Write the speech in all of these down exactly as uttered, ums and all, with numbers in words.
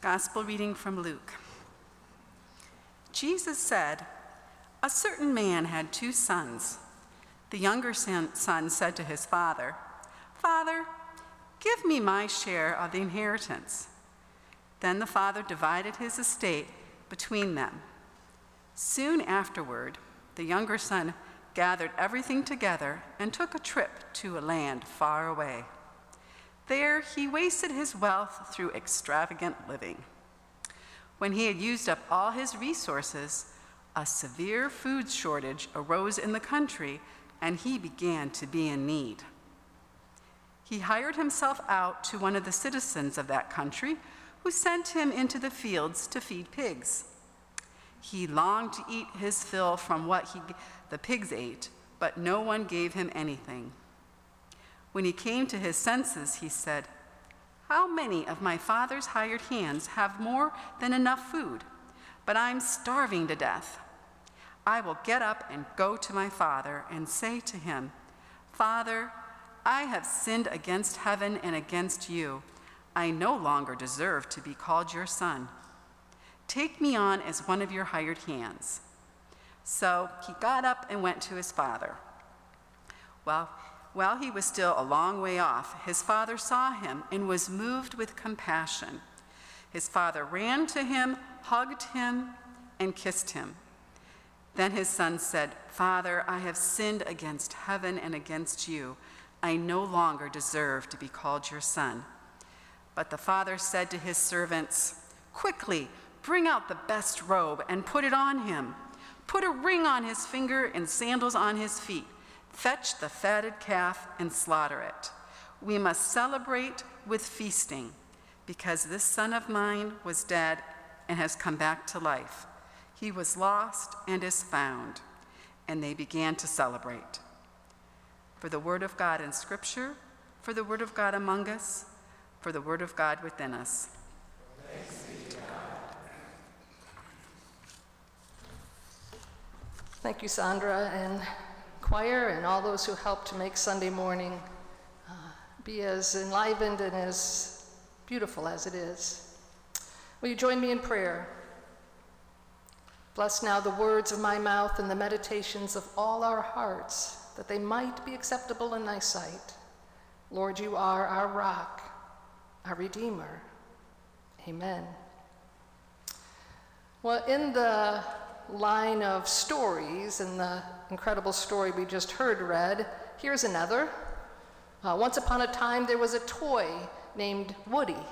Gospel reading from Luke. Jesus said, "A certain man had two sons. The younger son said to his father, 'Father, give me my share of the inheritance.' Then the father divided his estate between them. Soon afterward, the younger son gathered everything together and took a trip to a land far away. There he wasted his wealth through extravagant living. When he had used up all his resources, a severe food shortage arose in the country, and he began to be in need. He hired himself out to one of the citizens of that country, who sent him into the fields to feed pigs. He longed to eat his fill from what he, the pigs ate, but no one gave him anything. When he came to his senses, he said, 'How many of my father's hired hands have more than enough food? But I'm starving to death. I will get up and go to my father and say to him, Father, I have sinned against heaven and against you. I no longer deserve to be called your son. Take me on as one of your hired hands.' So he got up and went to his father. Well, while he was still a long way off, his father saw him and was moved with compassion. His father ran to him, hugged him, and kissed him. Then his son said, 'Father, I have sinned against heaven and against you. I no longer deserve to be called your son.' But the father said to his servants, 'Quickly, bring out the best robe and put it on him. Put a ring on his finger and sandals on his feet. Fetch the fatted calf and slaughter it. We must celebrate with feasting, because this son of mine was dead and has come back to life. He was lost and is found.' And they began to celebrate." For the word of God in Scripture, for the word of God among us, for the word of God within us. Thanks be to God. Thank you, Sandra, and choir, and all those who helped to make Sunday morning uh, be as enlivened and as beautiful as it is. Will you join me in prayer? Bless now the words of my mouth and the meditations of all our hearts, that they might be acceptable in thy sight. Lord, you are our rock, our Redeemer. Amen. Well, in the line of stories and the incredible story we just heard read, here's another. Uh, once upon a time, there was a toy named Woody,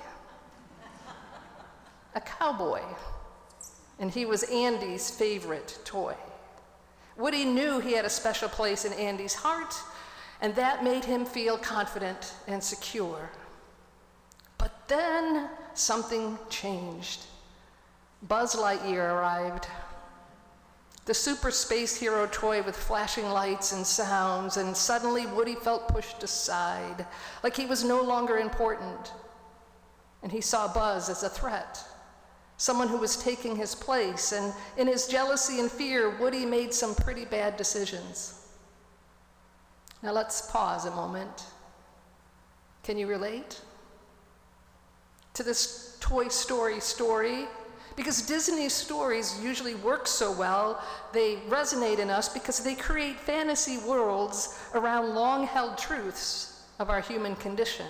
a cowboy, and he was Andy's favorite toy. Woody knew he had a special place in Andy's heart, and that made him feel confident and secure. But then something changed. Buzz Lightyear arrived. The super space hero toy with flashing lights and sounds, and suddenly Woody felt pushed aside, like he was no longer important. And he saw Buzz as a threat, someone who was taking his place, and in his jealousy and fear, Woody made some pretty bad decisions. Now let's pause a moment. Can you relate to this Toy Story story? Because Disney stories usually work so well, they resonate in us because they create fantasy worlds around long-held truths of our human condition.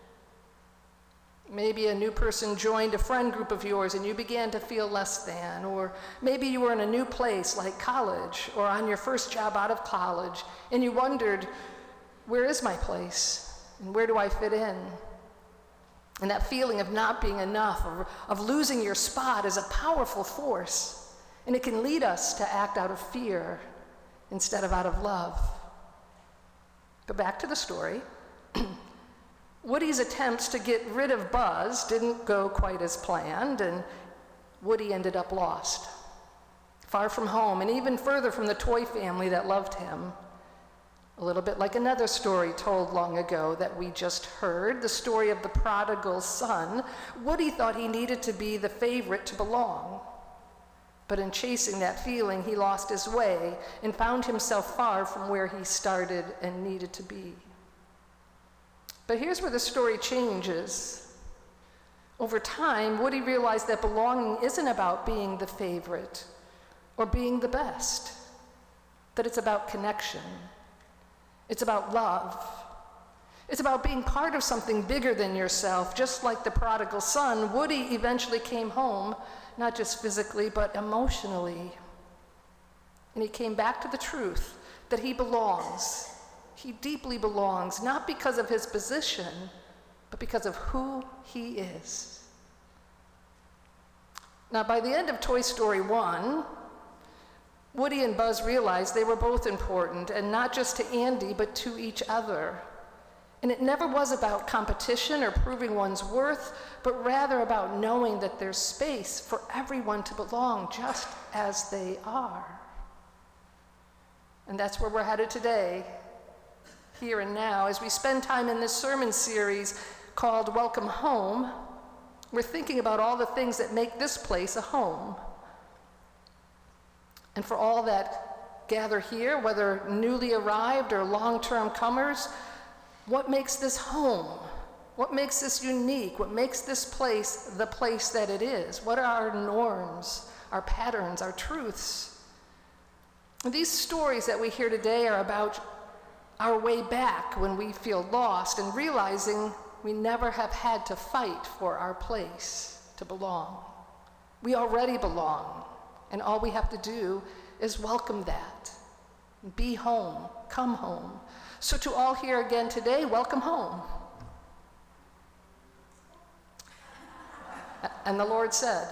Maybe a new person joined a friend group of yours and you began to feel less than, or maybe you were in a new place like college or on your first job out of college and you wondered, where is my place and where do I fit in? And that feeling of not being enough, of, of losing your spot, is a powerful force, and it can lead us to act out of fear instead of out of love. But back to the story. Woody's attempts to get rid of Buzz didn't go quite as planned, and Woody ended up lost, far from home, and even further from the toy family that loved him. A little bit like another story told long ago that we just heard, the story of the prodigal son. Woody thought he needed to be the favorite to belong. But in chasing that feeling, he lost his way and found himself far from where he started and needed to be. But here's where the story changes. Over time, Woody realized that belonging isn't about being the favorite or being the best, that it's about connection. It's about love. It's about being part of something bigger than yourself. Just like the prodigal son, Woody eventually came home, not just physically, but emotionally. And he came back to the truth that he belongs. He deeply belongs, not because of his position, but because of who he is. Now, by the end of Toy Story one, Woody and Buzz realized they were both important, and not just to Andy, but to each other. And it never was about competition or proving one's worth, but rather about knowing that there's space for everyone to belong just as they are. And that's where we're headed today, here and now. As we spend time in this sermon series called Welcome Home, we're thinking about all the things that make this place a home. And for all that gather here, whether newly arrived or long-term comers, what makes this home? What makes this unique? What makes this place the place that it is? What are our norms, our patterns, our truths? And these stories that we hear today are about our way back when we feel lost and realizing we never have had to fight for our place to belong. We already belong. And all we have to do is welcome that. Be home, come home. So to all here again today, welcome home. And the Lord said,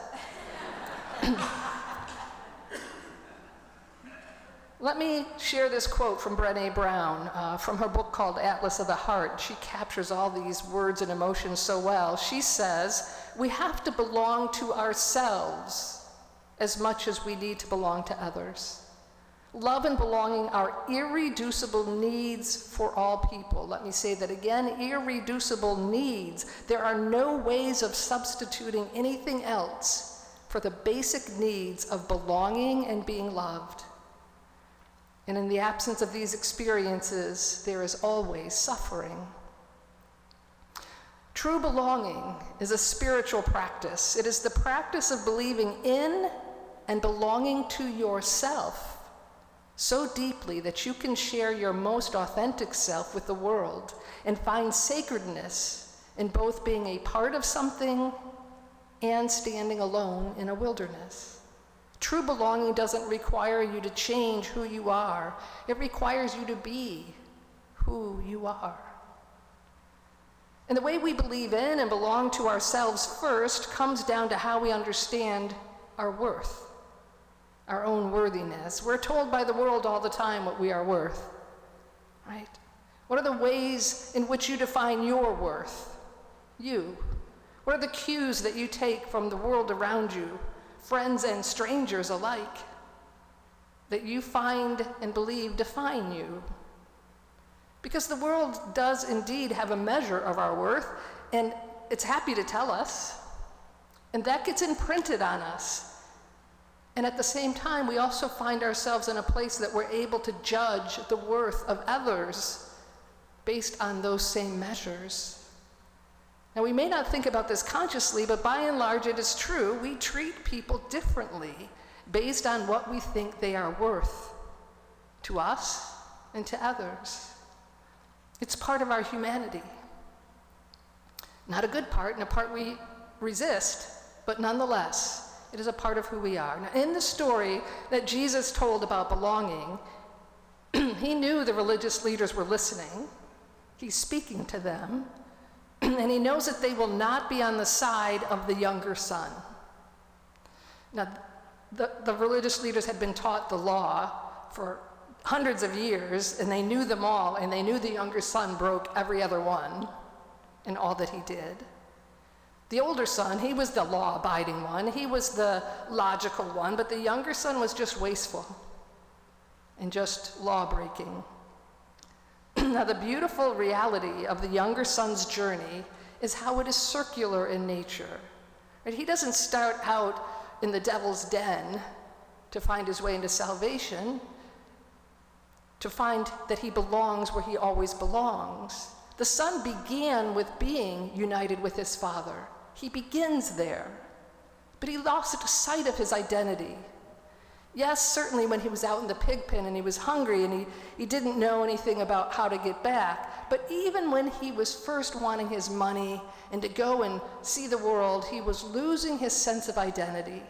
let me share this quote from Brené Brown uh, from her book called Atlas of the Heart. She captures all these words and emotions so well. She says, we have to belong to ourselves as much as we need to belong to others. Love and belonging are irreducible needs for all people. Let me say that again, irreducible needs. There are no ways of substituting anything else for the basic needs of belonging and being loved. And in the absence of these experiences, there is always suffering. True belonging is a spiritual practice. It is the practice of believing in and belonging to yourself so deeply that you can share your most authentic self with the world and find sacredness in both being a part of something and standing alone in a wilderness. True belonging doesn't require you to change who you are. It requires you to be who you are. And the way we believe in and belong to ourselves first comes down to how we understand our worth, our own worthiness. We're told by the world all the time what we are worth, right? What are the ways in which you define your worth? You. What are the cues that you take from the world around you, friends and strangers alike, that you find and believe define you? Because the world does indeed have a measure of our worth, and it's happy to tell us, and that gets imprinted on us. And at the same time, we also find ourselves in a place that we're able to judge the worth of others based on those same measures. Now, we may not think about this consciously, but by and large, it is true. We treat people differently based on what we think they are worth to us and to others. It's part of our humanity. Not a good part, and a part we resist, but nonetheless, it is a part of who we are. Now, in the story that Jesus told about belonging, he knew the religious leaders were listening. He's speaking to them, and he knows that they will not be on the side of the younger son. Now, the, the religious leaders had been taught the law for hundreds of years, and they knew them all, and they knew the younger son broke every other one in all that he did. The older son, he was the law-abiding one, he was the logical one, but the younger son was just wasteful and just law-breaking. Now, the beautiful reality of the younger son's journey is how it is circular in nature. Right? He doesn't start out in the devil's den to find his way into salvation, to find that he belongs where he always belongs. The son began with being united with his father, He begins there, but he lost sight of his identity. Yes, certainly when he was out in the pig pen and he was hungry and he, he didn't know anything about how to get back, but even when he was first wanting his money and to go and see the world, he was losing his sense of identity.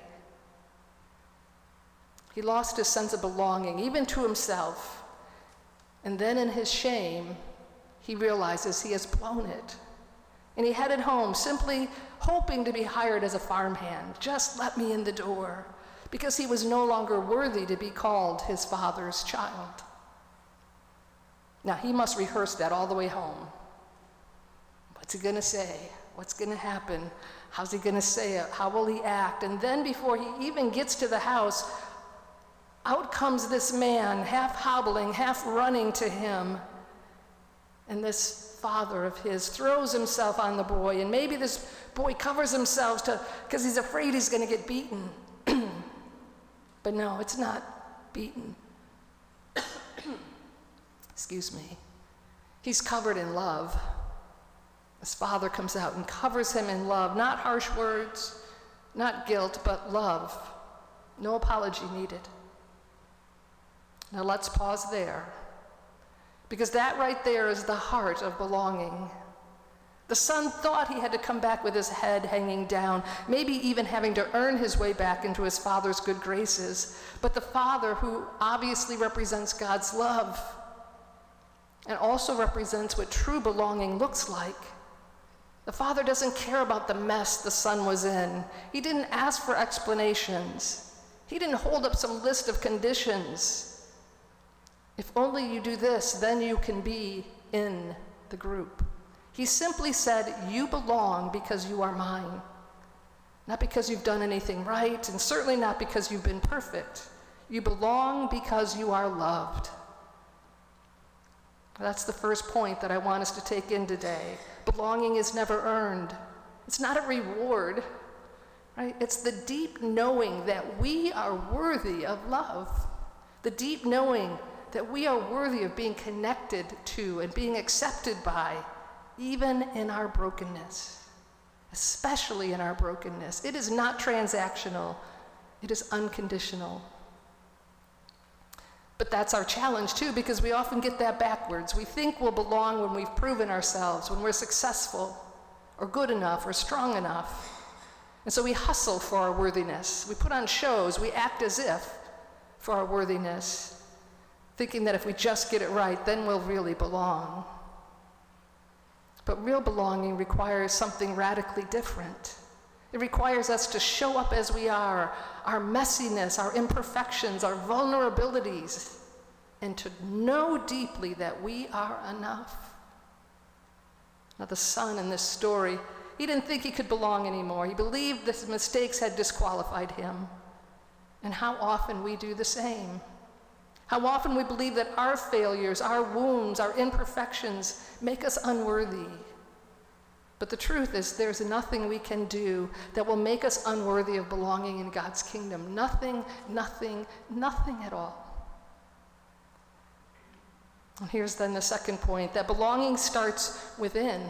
He lost his sense of belonging, even to himself. And then in his shame, he realizes he has blown it. And he headed home, simply hoping to be hired as a farmhand. Just let me in the door, because he was no longer worthy to be called his father's child. Now, he must rehearse that all the way home. What's he going to say? What's going to happen? How's he going to say it? How will he act? And then before he even gets to the house, out comes this man, half hobbling, half running to him. And this father of his throws himself on the boy, and maybe this boy covers himself to because he's afraid he's going to get beaten. But no, it's not beaten. Excuse me. He's covered in love. His father comes out and covers him in love, not harsh words, not guilt, but love. No apology needed. Now let's pause there, because that right there is the heart of belonging. The son thought he had to come back with his head hanging down, maybe even having to earn his way back into his father's good graces. But the father, who obviously represents God's love and also represents what true belonging looks like, the father doesn't care about the mess the son was in. He didn't ask for explanations. He didn't hold up some list of conditions. If only you do this, then you can be in the group. He simply said, you belong because you are mine. Not because you've done anything right, and certainly not because you've been perfect. You belong because you are loved. That's the first point that I want us to take in today. Belonging is never earned. It's not a reward, right? It's the deep knowing that we are worthy of love. The deep knowing that we are worthy of being connected to and being accepted by, even in our brokenness, especially in our brokenness. It is not transactional. It is unconditional. But that's our challenge too, because we often get that backwards. We think we'll belong when we've proven ourselves, when we're successful or good enough or strong enough. And so we hustle for our worthiness. We put on shows. We act as if for our worthiness, thinking that if we just get it right, then we'll really belong. But real belonging requires something radically different. It requires us to show up as we are, our messiness, our imperfections, our vulnerabilities, and to know deeply that we are enough. Now, the son in this story, he didn't think he could belong anymore. He believed that his mistakes had disqualified him. And how often we do the same. How often we believe that our failures, our wounds, our imperfections make us unworthy. But the truth is, there's nothing we can do that will make us unworthy of belonging in God's kingdom. Nothing, nothing, nothing at all. And here's then the second point, that belonging starts within,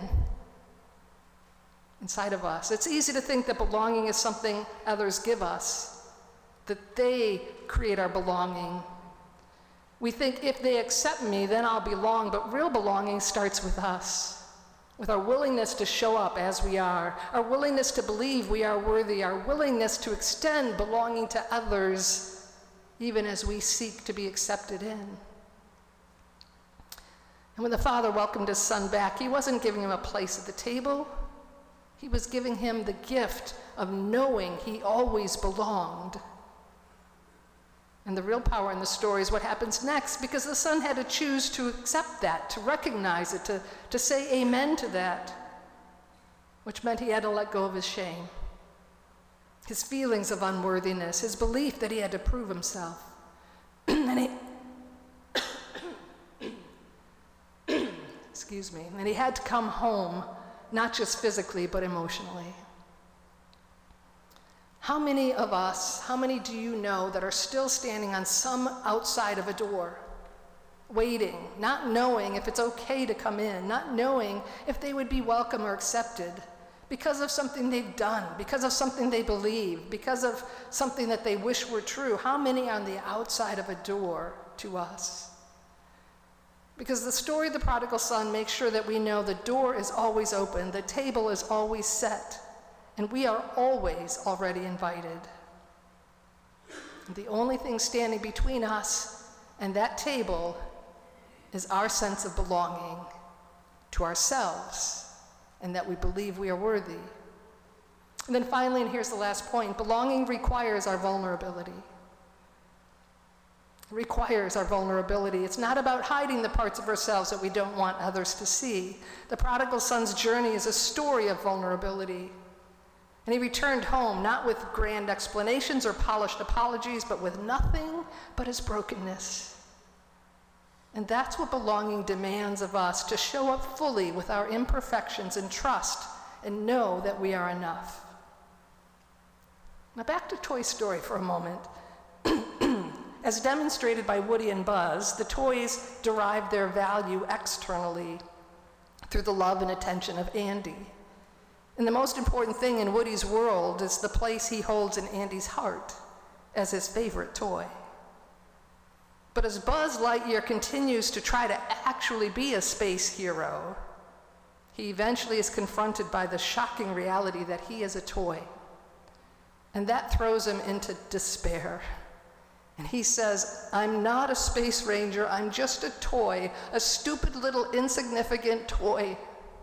inside of us. It's easy to think that belonging is something others give us, that they create our belonging. We think if they accept me, then I'll belong, but real belonging starts with us, with our willingness to show up as we are, our willingness to believe we are worthy, our willingness to extend belonging to others, even as we seek to be accepted in. And when the father welcomed his son back, he wasn't giving him a place at the table. He was giving him the gift of knowing he always belonged. And the real power in the story is what happens next, because the son had to choose to accept that, to recognize it, to, to say amen to that, which meant he had to let go of his shame, his feelings of unworthiness, his belief that he had to prove himself. and he, excuse me, and he had to come home, not just physically, but emotionally. How many of us, how many do you know that are still standing on some outside of a door, waiting, not knowing if it's okay to come in, not knowing if they would be welcome or accepted, because of something they've done, because of something they believe, because of something that they wish were true. How many are on the outside of a door to us? Because the story of the prodigal son makes sure that we know the door is always open, the table is always set, and we are always already invited. The only thing standing between us and that table is our sense of belonging to ourselves and that we believe we are worthy. And then finally, and here's the last point, belonging requires our vulnerability. It requires our vulnerability. It's not about hiding the parts of ourselves that we don't want others to see. The prodigal son's journey is a story of vulnerability. And he returned home, not with grand explanations or polished apologies, but with nothing but his brokenness. And that's what belonging demands of us, to show up fully with our imperfections and trust and know that we are enough. Now back to Toy Story for a moment. As demonstrated by Woody and Buzz, the toys derive their value externally through the love and attention of Andy. And the most important thing in Woody's world is the place he holds in Andy's heart as his favorite toy. But as Buzz Lightyear continues to try to actually be a space hero, he eventually is confronted by the shocking reality that he is a toy. And that throws him into despair. And he says, I'm not a space ranger, I'm just a toy, a stupid little insignificant toy.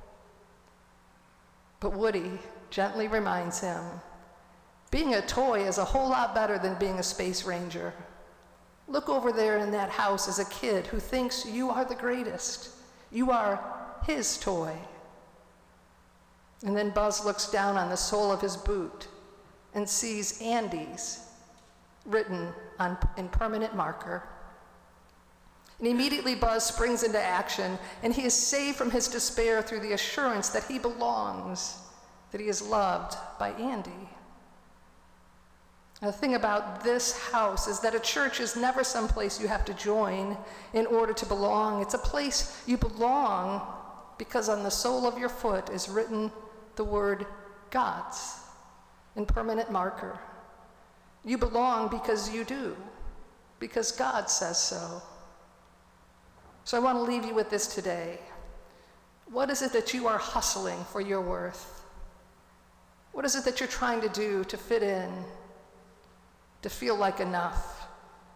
But Woody gently reminds him, being a toy is a whole lot better than being a space ranger. Look over there in that house as a kid who thinks you are the greatest. You are his toy. And then Buzz looks down on the sole of his boot and sees Andy's written on, in permanent marker. And immediately Buzz springs into action, and he is saved from his despair through the assurance that he belongs, that he is loved by Andy. Now, the thing about this house is that a church is never some place you have to join in order to belong. It's a place you belong because on the sole of your foot is written the word God's in permanent marker. You belong because you do, because God says so. So I want to leave you with this today. What is it that you are hustling for your worth? What is it that you're trying to do to fit in, to feel like enough?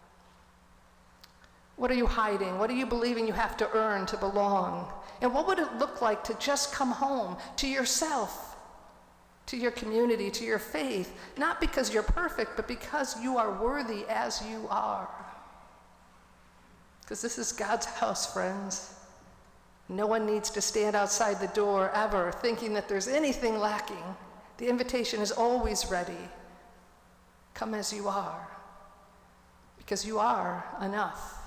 What are you hiding? What are you believing you have to earn to belong? And what would it look like to just come home to yourself, to your community, to your faith, not because you're perfect, but because you are worthy as you are? Because this is God's house, friends. No one needs to stand outside the door ever thinking that there's anything lacking. The invitation is always ready. Come as you are, because you are enough.